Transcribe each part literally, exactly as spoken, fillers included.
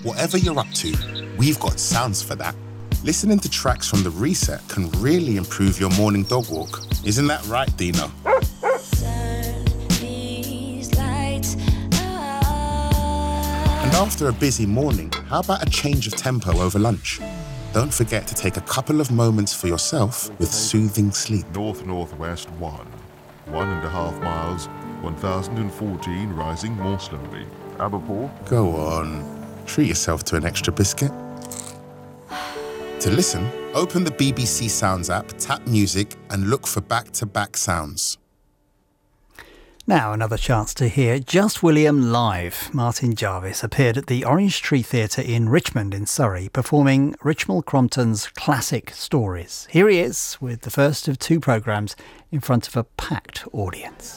Whatever you're up to, we've got sounds for that. Listening to tracks from The Reset can really improve your morning dog walk. Isn't that right, Dino? And after a busy morning, how about a change of tempo over lunch? Don't forget to take a couple of moments for yourself with soothing sleep. North-northwest one. One and a half miles, one thousand fourteen, rising more slowly. Aberpour. Go on. Treat yourself to an extra biscuit. To listen, open the B B C Sounds app, tap music, and look for back-to-back sounds. Now another chance to hear Just William live. Martin Jarvis appeared at the Orange Tree Theatre in Richmond in Surrey, performing Richmal Crompton's classic stories. Here he is with the first of two programmes in front of a packed audience.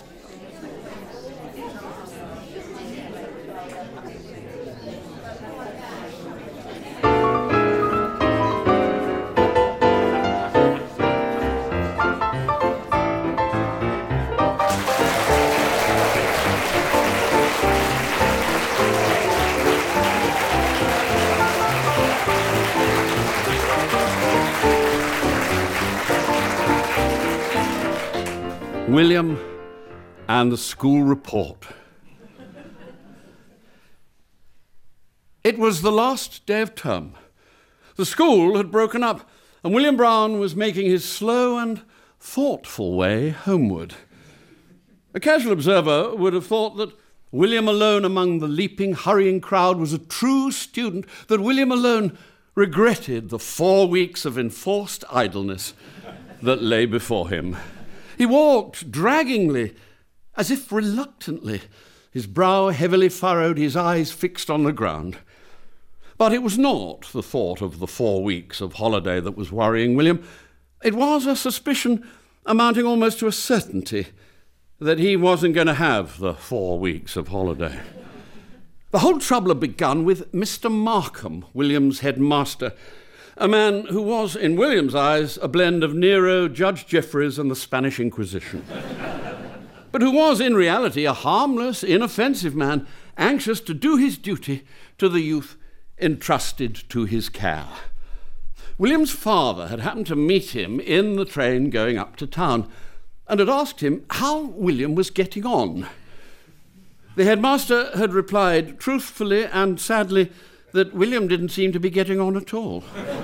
William and the School Report. It was the last day of term. The school had broken up, and William Brown was making his slow and thoughtful way homeward. A casual observer would have thought that William alone among the leaping, hurrying crowd was a true student, that William alone regretted the four weeks of enforced idleness that lay before him. He walked draggingly, as if reluctantly, his brow heavily furrowed, his eyes fixed on the ground. But it was not the thought of the four weeks of holiday that was worrying William. It was a suspicion amounting almost to a certainty that he wasn't going to have the four weeks of holiday. The whole trouble had begun with Mister Markham, William's headmaster, a man who was, in William's eyes, a blend of Nero, Judge Jeffreys, and the Spanish Inquisition. But who was, in reality, a harmless, inoffensive man, anxious to do his duty to the youth entrusted to his care. William's father had happened to meet him in the train going up to town, and had asked him how William was getting on. The headmaster had replied, truthfully and sadly, that William didn't seem to be getting on at all.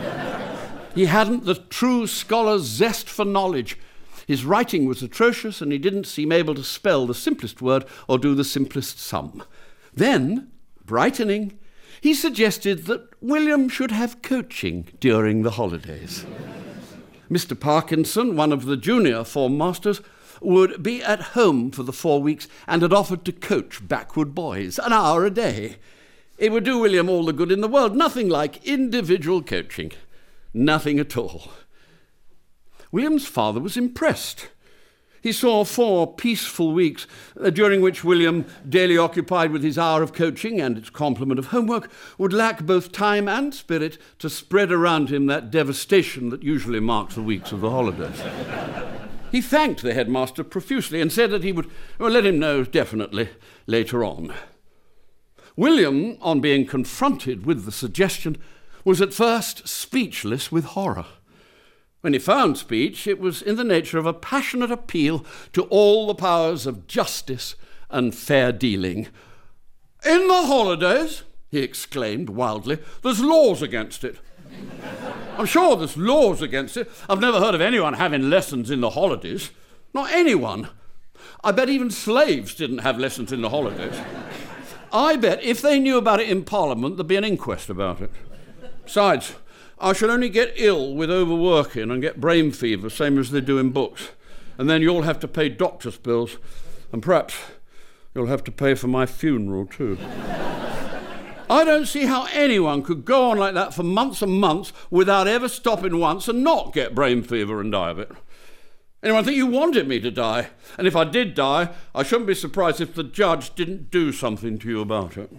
He hadn't the true scholar's zest for knowledge. His writing was atrocious, and he didn't seem able to spell the simplest word or do the simplest sum. Then, brightening, he suggested that William should have coaching during the holidays. Mister Parkinson, one of the junior form masters, would be at home for the four weeks and had offered to coach backward boys an hour a day. It would do William all the good in the world. Nothing like individual coaching. Nothing at all. William's father was impressed. He saw four peaceful weeks, uh, during which William, daily occupied with his hour of coaching and its complement of homework, would lack both time and spirit to spread around him that devastation that usually marks the weeks of the holidays. He thanked the headmaster profusely and said that he would well, let him know definitely later on. William, on being confronted with the suggestion, was at first speechless with horror. When he found speech, it was in the nature of a passionate appeal to all the powers of justice and fair dealing. "In the holidays," he exclaimed wildly, "there's laws against it. I'm sure there's laws against it. I've never heard of anyone having lessons in the holidays. Not anyone. I bet even slaves didn't have lessons in the holidays. I bet if they knew about it in Parliament, there'd be an inquest about it. Besides, I shall only get ill with overworking and get brain fever, same as they do in books. And then you'll have to pay doctor's bills, and perhaps you'll have to pay for my funeral too. I don't see how anyone could go on like that for months and months without ever stopping once and not get brain fever and die of it. Anyone think you wanted me to die? And if I did die, I shouldn't be surprised if the judge didn't do something to you about it."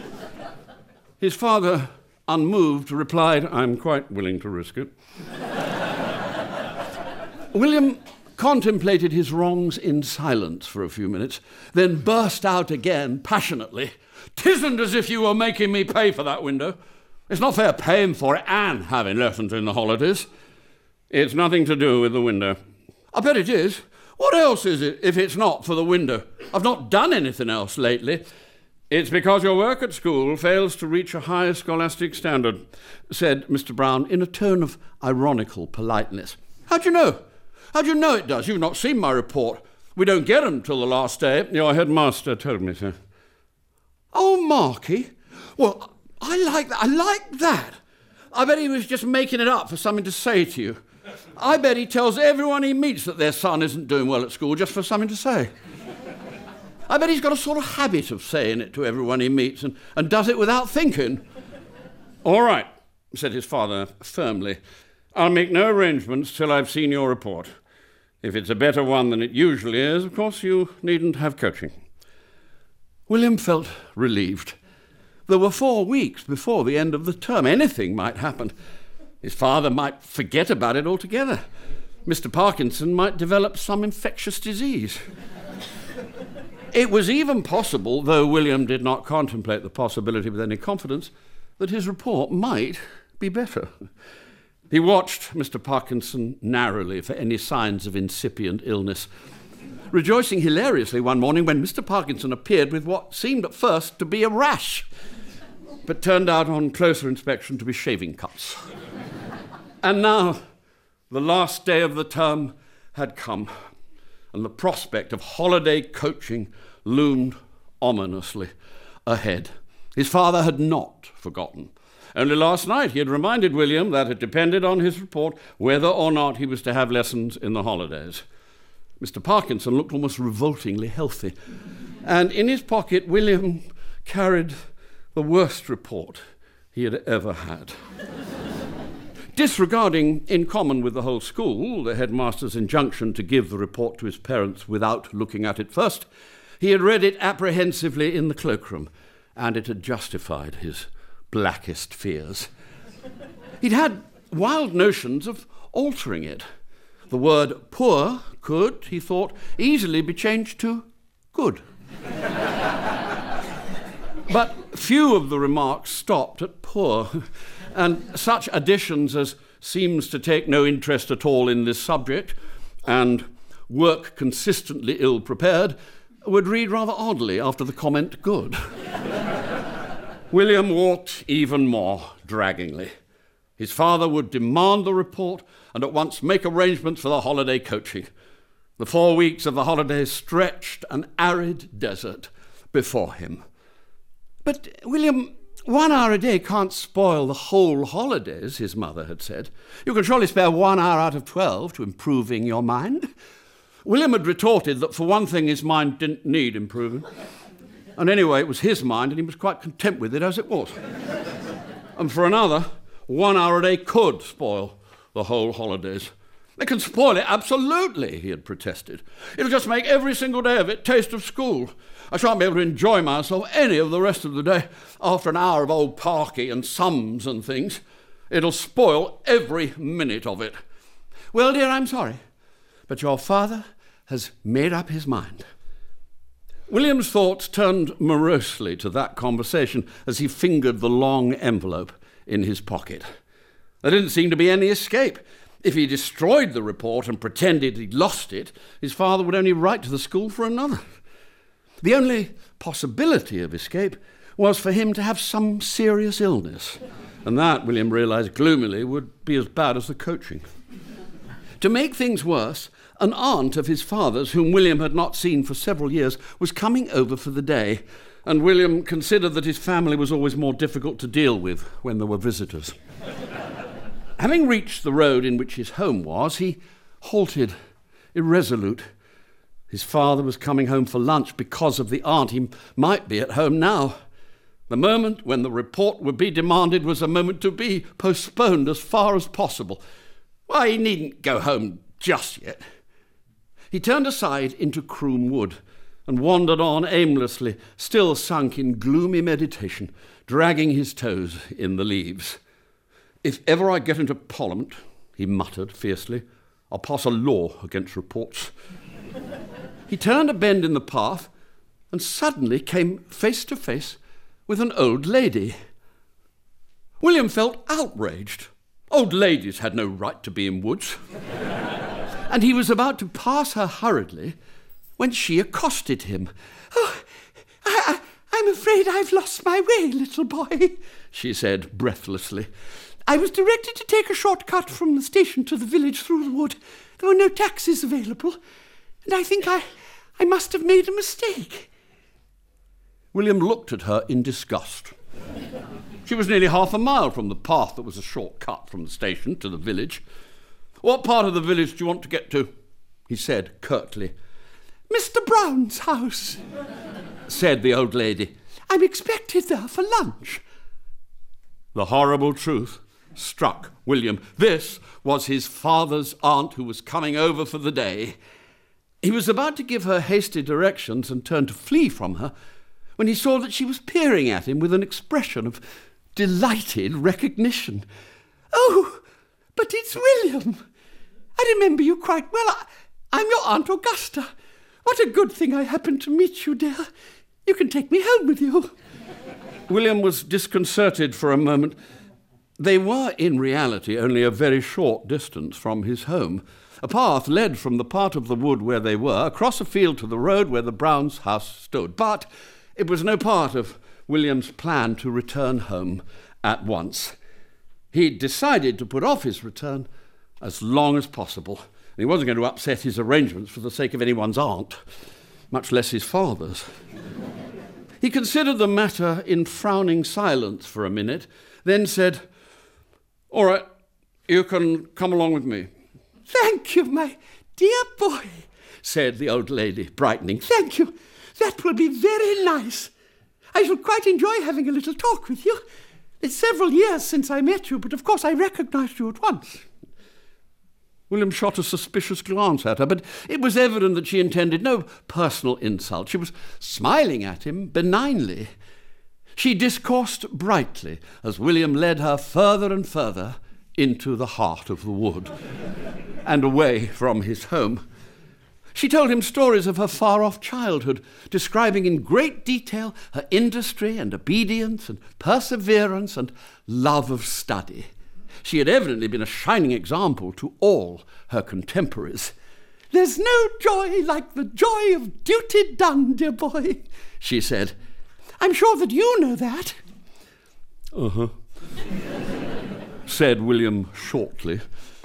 His father, unmoved, replied, "I'm quite willing to risk it." William contemplated his wrongs in silence for a few minutes, then burst out again passionately. "'Tisn't as if you were making me pay for that window. It's not fair paying for it and having lessons in the holidays. It's nothing to do with the window." "I bet it is. What else is it if it's not for the window? I've not done anything else lately." "It's because your work at school fails to reach a higher scholastic standard," said Mister Brown in a tone of ironical politeness. "How do you know? How do you know it does? You've not seen my report. We don't get 'em till the last day." "Your headmaster told me so." "Oh, Marky? Well, I like that. I like that. I bet he was just making it up for something to say to you. I bet he tells everyone he meets that their son isn't doing well at school just for something to say. I bet he's got a sort of habit of saying it to everyone he meets and, and does it without thinking." "All right," said his father firmly. "I'll make no arrangements till I've seen your report. If it's a better one than it usually is, of course you needn't have coaching." William felt relieved. There were four weeks before the end of the term. Anything might happen. His father might forget about it altogether. Mister Parkinson might develop some infectious disease. It was even possible, though William did not contemplate the possibility with any confidence, that his report might be better. He watched Mister Parkinson narrowly for any signs of incipient illness, rejoicing hilariously one morning when Mister Parkinson appeared with what seemed at first to be a rash, but turned out on closer inspection to be shaving cuts. And now the last day of the term had come, and the prospect of holiday coaching loomed ominously ahead. His father had not forgotten. Only last night he had reminded William that it depended on his report whether or not he was to have lessons in the holidays. Mister Parkinson looked almost revoltingly healthy, and in his pocket William carried the worst report he had ever had. Disregarding, in common with the whole school, the headmaster's injunction to give the report to his parents without looking at it first, he had read it apprehensively in the cloakroom, and it had justified his blackest fears. He'd had wild notions of altering it. The word poor could, he thought, easily be changed to good. But few of the remarks stopped at poor, and such additions as seems to take no interest at all in this subject and work consistently ill-prepared would read rather oddly after the comment good. William walked even more draggingly. His father would demand the report and at once make arrangements for the holiday coaching. The four weeks of the holidays stretched an arid desert before him. "But, William, one hour a day can't spoil the whole holidays," his mother had said. "You can surely spare one hour out of twelve to improving your mind." William had retorted that for one thing his mind didn't need improving. And anyway, it was his mind and he was quite content with it as it was. And for another, one hour a day could spoil the whole holidays. "It can spoil it, absolutely," he had protested. "It'll just make every single day of it taste of school. I shan't be able to enjoy myself any of the rest of the day after an hour of old Parky and sums and things. It'll spoil every minute of it." "Well, dear, I'm sorry, but your father has made up his mind." William's thoughts turned morosely to that conversation as he fingered the long envelope in his pocket. There didn't seem to be any escape. If he destroyed the report and pretended he'd lost it, his father would only write to the school for another. The only possibility of escape was for him to have some serious illness, and that, William realised gloomily, would be as bad as the coaching. To make things worse, an aunt of his father's, whom William had not seen for several years, was coming over for the day, and William considered that his family was always more difficult to deal with when there were visitors. Having reached the road in which his home was, he halted, irresolute. His father was coming home for lunch because of the aunt. He might be at home now. The moment when the report would be demanded was a moment to be postponed as far as possible. Why, he needn't go home just yet. He turned aside into Croom Wood and wandered on aimlessly, still sunk in gloomy meditation, dragging his toes in the leaves. "If ever I get into Parliament," he muttered fiercely, I'll pass a law against reports. He turned a bend in the path and suddenly came face to face with an old lady. William felt outraged. Old ladies had no right to be in woods. And he was about to pass her hurriedly when she accosted him. "Oh, I, I, I'm afraid I've lost my way, little boy," she said breathlessly. "I was directed to take a short cut from the station to the village through the wood. There were no taxis available, and I think I, I must have made a mistake." William looked at her in disgust. She was nearly half a mile from the path that was a short cut from the station to the village. "What part of the village do you want to get to?" he said curtly. "Mister Brown's house," said the old lady. "I'm expected there for lunch." The horrible truth struck William. This was his father's aunt who was coming over for the day. He was about to give her hasty directions and turn to flee from her when he saw that she was peering at him with an expression of delighted recognition. "Oh, but it's William. I remember you quite well. I, I'm your Aunt Augusta. What a good thing I happened to meet you, dear. You can take me home with you." William was disconcerted for a moment. They were, in reality, only a very short distance from his home. A path led from the part of the wood where they were across a field to the road where the Browns' house stood. But it was no part of William's plan to return home at once. He'd decided to put off his return as long as possible. And he wasn't going to upset his arrangements for the sake of anyone's aunt, much less his father's. He considered the matter in frowning silence for a minute, then said, "All right, you can come along with me." "Thank you, my dear boy," said the old lady, brightening. "Thank you. That will be very nice. I shall quite enjoy having a little talk with you. It's several years since I met you, but of course I recognized you at once." William shot a suspicious glance at her, but it was evident that she intended no personal insult. She was smiling at him benignly. She discoursed brightly as William led her further and further into the heart of the wood and away from his home. She told him stories of her far-off childhood, describing in great detail her industry and obedience and perseverance and love of study. She had evidently been a shining example to all her contemporaries. "There's no joy like the joy of duty done, dear boy," she said. "I'm sure that you know that." "Uh-huh," said William shortly.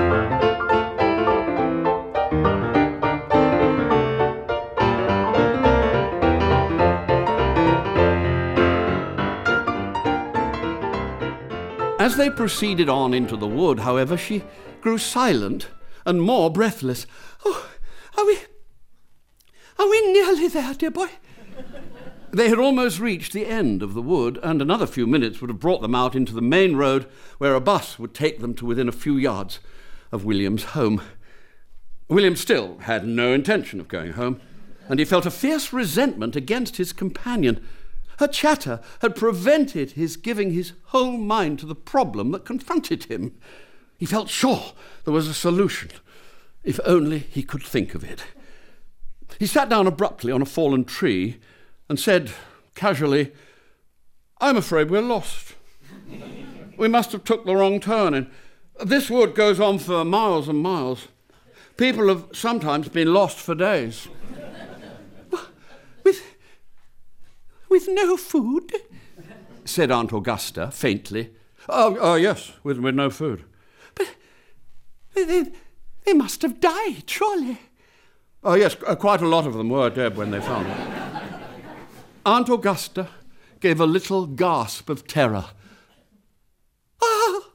As they proceeded on into the wood, however, she grew silent and more breathless. "Oh, are we... are we nearly there, dear boy?" They had almost reached the end of the wood, and another few minutes would have brought them out into the main road where a bus would take them to within a few yards of William's home. William still had no intention of going home, and he felt a fierce resentment against his companion. Her chatter had prevented his giving his whole mind to the problem that confronted him. He felt sure there was a solution, if only he could think of it. He sat down abruptly on a fallen tree and said casually, "I'm afraid we're lost. We must have took the wrong turn, and this wood goes on for miles and miles. People have sometimes been lost for days." With... with no food?" said Aunt Augusta faintly. Oh, oh yes, with, with no food." "But they, they must have died, surely." "Oh yes, quite a lot of them were dead when they found it." Aunt Augusta gave a little gasp of terror. "Oh!"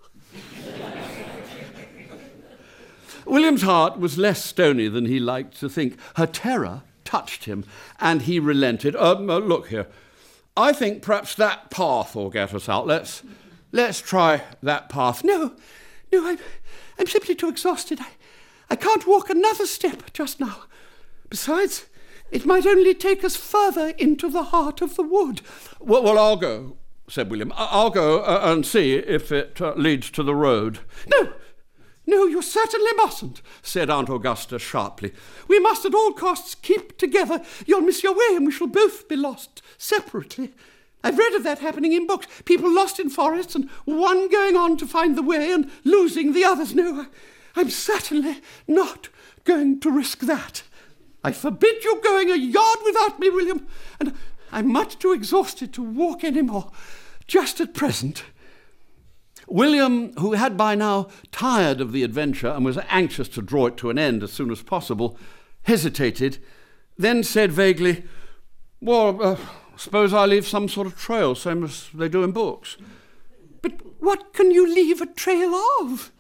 William's heart was less stony than he liked to think. Her terror touched him, and he relented. Uh, uh, look here, I think perhaps that path will get us out. Let's let's try that path." "No, no, I'm, I'm simply too exhausted. I, I can't walk another step just now. Besides, it might only take us further into the heart of the wood." Well, well I'll go," said William. "I'll go uh, and see if it uh, leads to the road." "No, no, you certainly mustn't, said Aunt Augusta sharply. We must at all costs keep together. You'll miss your way and we shall both be lost separately. I've read of that happening in books. People lost in forests and one going on to find the way and losing the others. No, I'm certainly not going to risk that. I forbid you going a yard without me, William, and I'm much too exhausted to walk any more, just at present. William, who had by now tired of the adventure and was anxious to draw it to an end as soon as possible, hesitated, then said vaguely, well, uh, suppose I leave some sort of trail, same as they do in books. But what can you leave a trail of?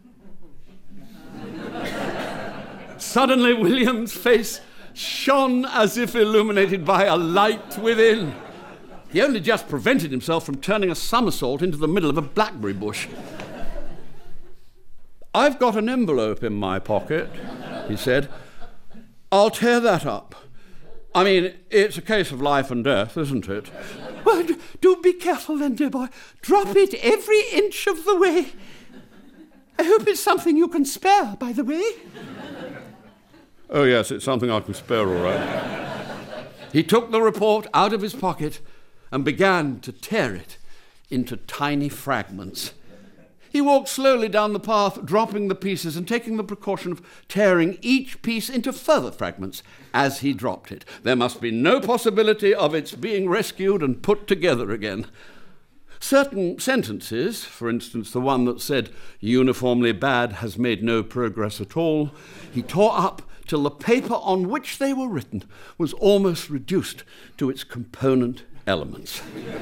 Suddenly William's face shone as if illuminated by a light within. He only just prevented himself from turning a somersault into the middle of a blackberry bush. I've got an envelope in my pocket, he said. I'll tear that up. I mean, it's a case of life and death, isn't it? Well, do be careful then, dear boy. Drop it every inch of the way. I hope it's something you can spare, by the way. Oh, yes, it's something I can spare, all right. He took the report out of his pocket and began to tear it into tiny fragments. He walked slowly down the path, dropping the pieces and taking the precaution of tearing each piece into further fragments as he dropped it. There must be no possibility of its being rescued and put together again. Certain sentences, for instance the one that said, uniformly bad has made no progress at all, he tore up till the paper on which they were written was almost reduced to its component elements.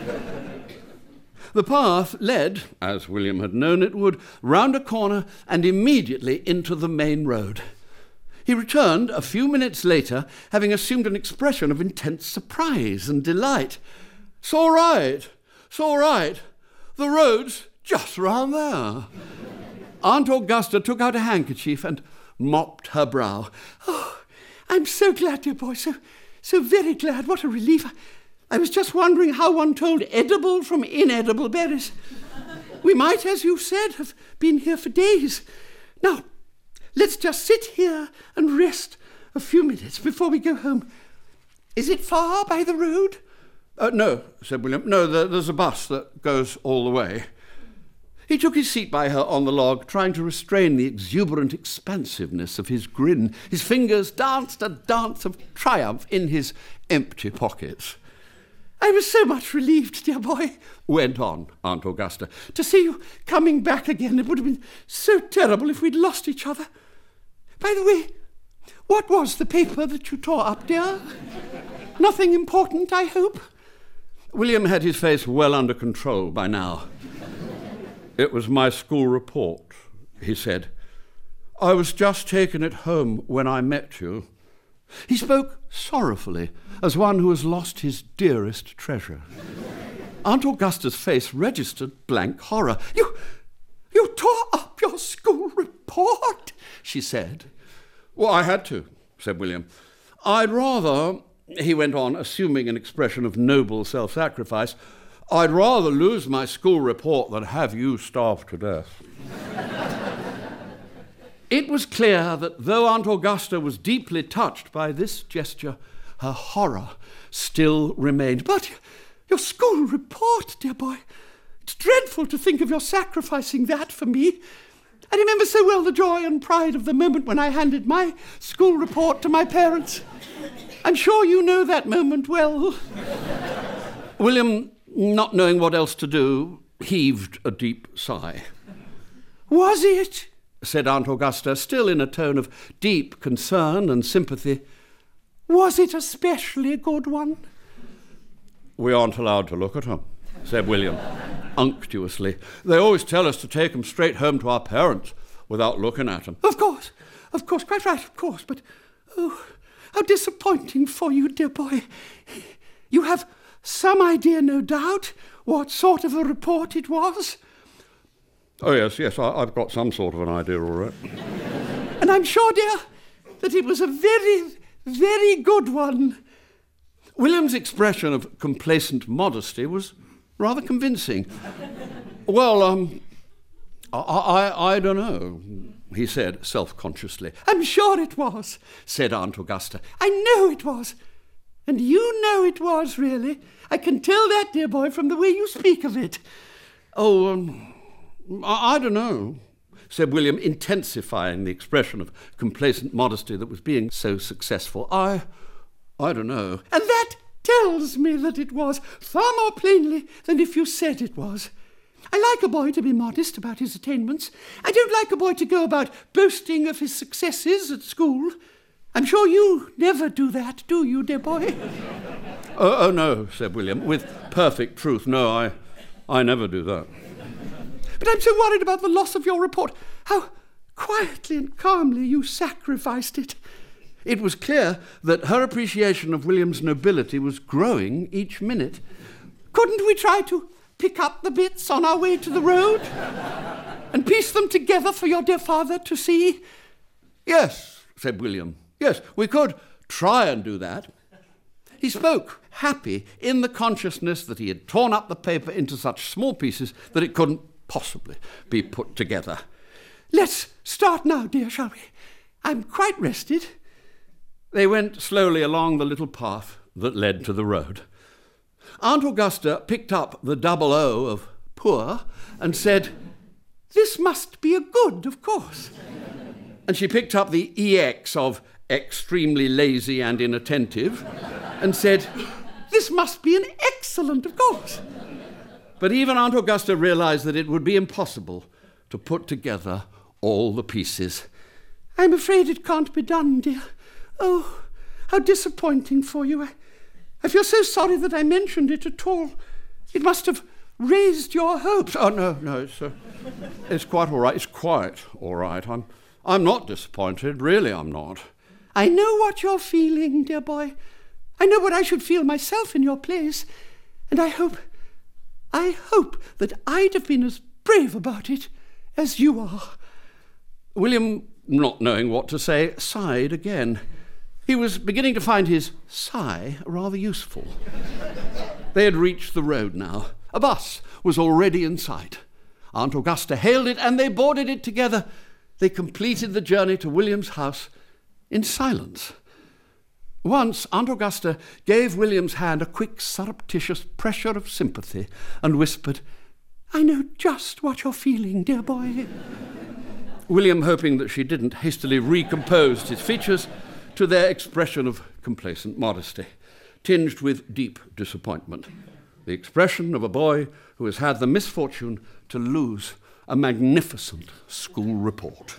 The path led, as William had known it would, round a corner and immediately into the main road. He returned a few minutes later, having assumed an expression of intense surprise and delight. "It's all right, it's all right. The road's just round there." Aunt Augusta took out a handkerchief and mopped her brow. "Oh, I'm so glad, dear boy, so, so very glad. What a relief. I was just wondering how one told edible from inedible berries. We might, as you said, have been here for days. Now, let's just sit here and rest a few minutes before we go home. Is it far by the road?" Uh, no, said William. No, there, there's a bus that goes all the way. He took his seat by her on the log, trying to restrain the exuberant expansiveness of his grin. His fingers danced a dance of triumph in his empty pockets. "I was so much relieved, dear boy," went on Aunt Augusta, "to see you coming back again. It would have been so terrible if we'd lost each other. By the way, what was the paper that you tore up, dear? Nothing important, I hope?" William had his face well under control by now. "It was my school report," he said. "I was just taking it home when I met you." He spoke sorrowfully, as one who has lost his dearest treasure. Aunt Augusta's face registered blank horror. You, you tore up your school report?" she said. "Well, I had to," said William. "I'd rather," he went on, assuming an expression of noble self-sacrifice, "I'd rather lose my school report than have you starve to death." It was clear that though Aunt Augusta was deeply touched by this gesture, her horror still remained. "But your school report, dear boy, it's dreadful to think of your sacrificing that for me. I remember so well the joy and pride of the moment when I handed my school report to my parents. I'm sure you know that moment well." William, not knowing what else to do, heaved a deep sigh. "Was it?" said Aunt Augusta, still in a tone of deep concern and sympathy. "Was it a specially good one?" "We aren't allowed to look at them," said William, unctuously. "They always tell us to take them straight home to our parents without looking at them." "Of course, of course, quite right, of course, but oh, how disappointing for you, dear boy. You have some idea, no doubt, what sort of a report it was?" "Oh, yes, yes, I, I've got some sort of an idea, all right." "And I'm sure, dear, that it was a very, very good one." William's expression of complacent modesty was rather convincing. "Well, um, I, I, I don't know. he said self-consciously. "I'm sure it was," said Aunt Augusta. "I know it was. And you know it was, really. I can tell that, dear boy, from the way you speak of it." "Oh, um, I, I don't know," said William, intensifying the expression of complacent modesty that was being so successful. I, I don't know. "And that tells me that it was, far more plainly than if you said it was. I like a boy to be modest about his attainments. I don't like a boy to go about boasting of his successes at school. I'm sure you never do that, do you, dear boy?" oh, oh, no," said William, with perfect truth. "No, I, I never do that." "But I'm so worried about the loss of your report. How quietly and calmly you sacrificed it." It was clear that her appreciation of William's nobility was growing each minute. "Couldn't we try to pick up the bits on our way to the road and piece them together for your dear father to see?" "Yes," said William. "Yes, we could try and do that." He spoke, happy in the consciousness that he had torn up the paper into such small pieces that it couldn't possibly be put together. "Let's start now, dear, shall we? I'm quite rested." They went slowly along the little path that led to the road. Aunt Augusta picked up the double O of poor and said, "This must be a good, of course." And she picked up the E X of extremely lazy and inattentive and said, "This must be an excellent, of course." But even Aunt Augusta realized that it would be impossible to put together all the pieces. "I'm afraid it can't be done, dear. Oh, how disappointing for you. I, I feel so sorry that I mentioned it at all. It must have raised your hopes." "Oh, no, no, it's, uh, it's quite all right. It's quite all right. I'm, I'm not disappointed. Really, I'm not." "I know what you're feeling, dear boy. I know what I should feel myself in your place. And I hope, I hope that I'd have been as brave about it as you are." William, not knowing what to say, sighed again. He was beginning to find his sigh rather useful. They had reached the road now. A bus was already in sight. Aunt Augusta hailed it, and they boarded it together. They completed the journey to William's house in silence. Once, Aunt Augusta gave William's hand a quick, surreptitious pressure of sympathy and whispered, "I know just what you're feeling, dear boy." William, hoping that she didn't, hastily recomposed his features to their expression of complacent modesty, tinged with deep disappointment. The expression of a boy who has had the misfortune to lose a magnificent school report.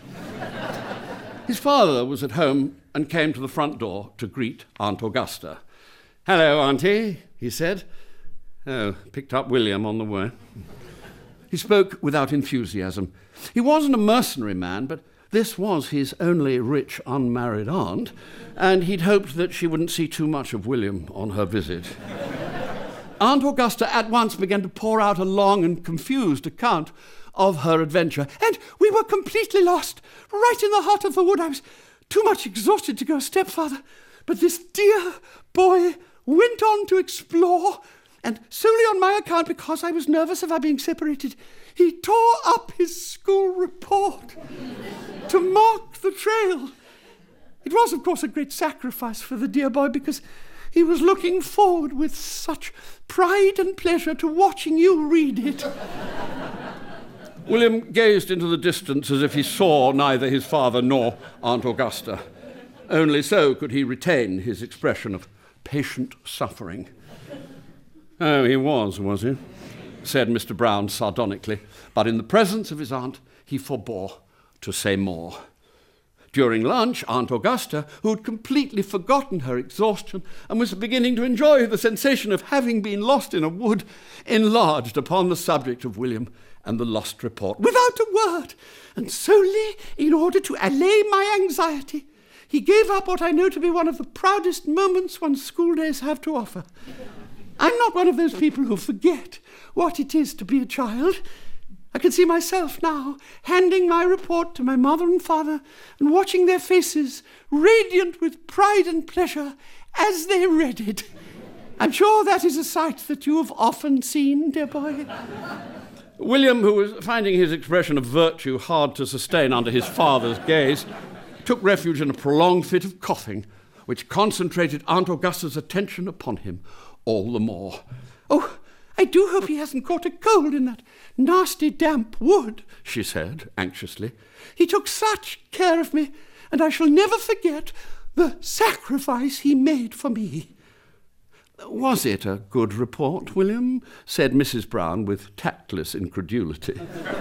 His father was at home and came to the front door to greet Aunt Augusta. "Hello, Auntie," he said. Oh, picked up William on the way. He spoke without enthusiasm. He wasn't a mercenary man, but this was his only rich, unmarried aunt, and he'd hoped that she wouldn't see too much of William on her visit. Aunt Augusta at once began to pour out a long and confused account of her adventure. "And we were completely lost, right in the heart of the wood. I was too much exhausted to go a step farther, but this dear boy went on to explore, and solely on my account, because I was nervous of our being separated, he tore up his school report to mark the trail. It was, of course, a great sacrifice for the dear boy, because he was looking forward with such pride and pleasure to watching you read it." William gazed into the distance as if he saw neither his father nor Aunt Augusta. Only so could he retain his expression of patient suffering. "Oh, he was, was he?" said Mister Brown sardonically, but in the presence of his aunt he forbore to say more. During lunch, Aunt Augusta, who had completely forgotten her exhaustion and was beginning to enjoy the sensation of having been lost in a wood, enlarged upon the subject of William and the lost report, without a word, and solely in order to allay my anxiety. He gave up what I know to be one of the proudest moments one's school days have to offer. I'm not one of those people who forget what it is to be a child. I can see myself now handing my report to my mother and father and watching their faces radiant with pride and pleasure as they read it. I'm sure that is a sight that you have often seen, dear boy. William, who was finding his expression of virtue hard to sustain under his father's gaze, took refuge in a prolonged fit of coughing, which concentrated Aunt Augusta's attention upon him all the more. "Oh, I do hope he hasn't caught a cold in that nasty damp wood," she said anxiously. "He took such care of me, and I shall never forget the sacrifice he made for me." "Was it a good report, William?" said Missus Brown with tactless incredulity.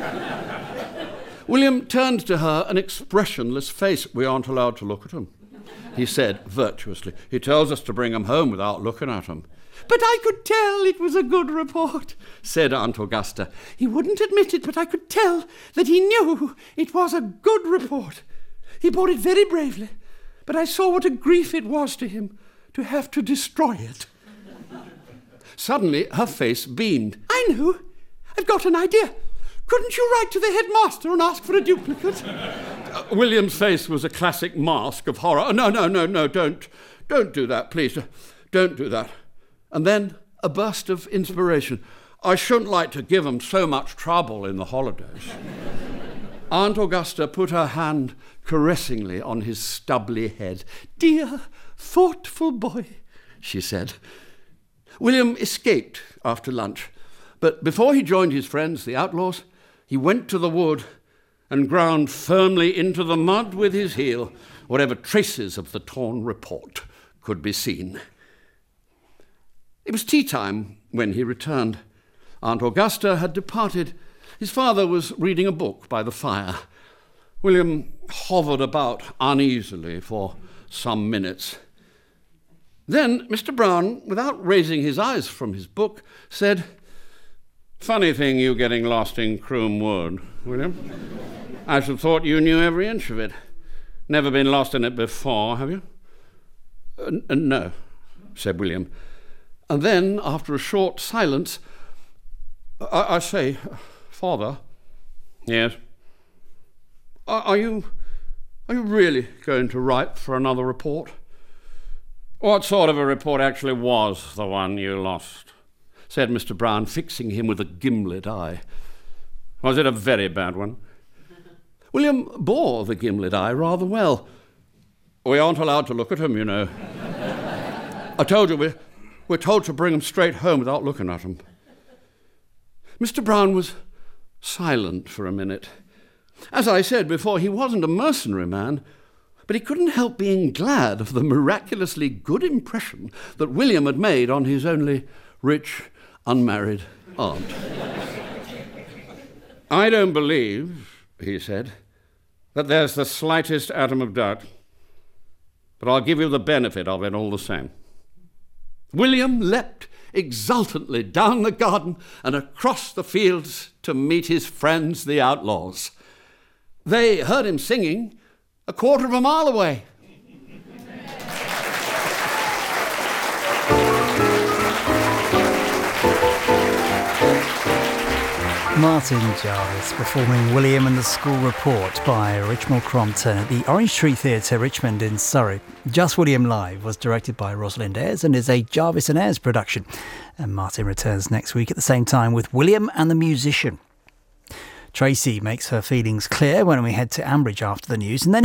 William turned to her an expressionless face. "We aren't allowed to look at him," he said virtuously. "He tells us to bring him home without looking at him." "But I could tell it was a good report," said Aunt Augusta. "He wouldn't admit it, but I could tell that he knew it was a good report. He bore it very bravely, but I saw what a grief it was to him to have to destroy it." Suddenly, her face beamed. "I know. I've got an idea. Couldn't you write to the headmaster and ask for a duplicate?" Uh, William's face was a classic mask of horror. "Oh, no, no, no, no, don't. Don't do that, please. Don't do that." And then a burst of inspiration. "I shouldn't like to give them so much trouble in the holidays." Aunt Augusta put her hand caressingly on his stubbly head. "Dear, thoughtful boy," she said. William escaped after lunch, but before he joined his friends, the outlaws, he went to the wood and ground firmly into the mud with his heel, wherever traces of the torn report could be seen. It was tea time when he returned. Aunt Augusta had departed. His father was reading a book by the fire. William hovered about uneasily for some minutes. Then Mister Brown, without raising his eyes from his book, said, "Funny thing you getting lost in Croom Wood, William. I should have thought you knew every inch of it. Never been lost in it before, have you?" Uh, no, said William. And then, after a short silence, I, I say, "Father." "Yes." Are, are you are you really going to write for another report?" "What sort of a report actually was the one you lost?" said Mister Brown, fixing him with a gimlet eye. "Was it a very bad one?" William bore the gimlet eye rather well. "We aren't allowed to look at him, you know. I told you, we're, we're told to bring him straight home without looking at him." Mister Brown was silent for a minute. As I said before, he wasn't a mercenary man, but he couldn't help being glad of the miraculously good impression that William had made on his only rich, unmarried aunt. "I don't believe," he said, "that there's the slightest atom of doubt, but I'll give you the benefit of it all the same." William leapt exultantly down the garden and across the fields to meet his friends, the outlaws. They heard him singing a quarter of a mile away. Martin Jarvis performing William and the School Report by Richmal Crompton at the Orange Tree Theatre, Richmond in Surrey. Just William Live was directed by Rosalind Ayres and is a Jarvis and Ayres production. And Martin returns next week at the same time with William and the Musician. Tracy makes her feelings clear when we head to Ambridge after the news, and then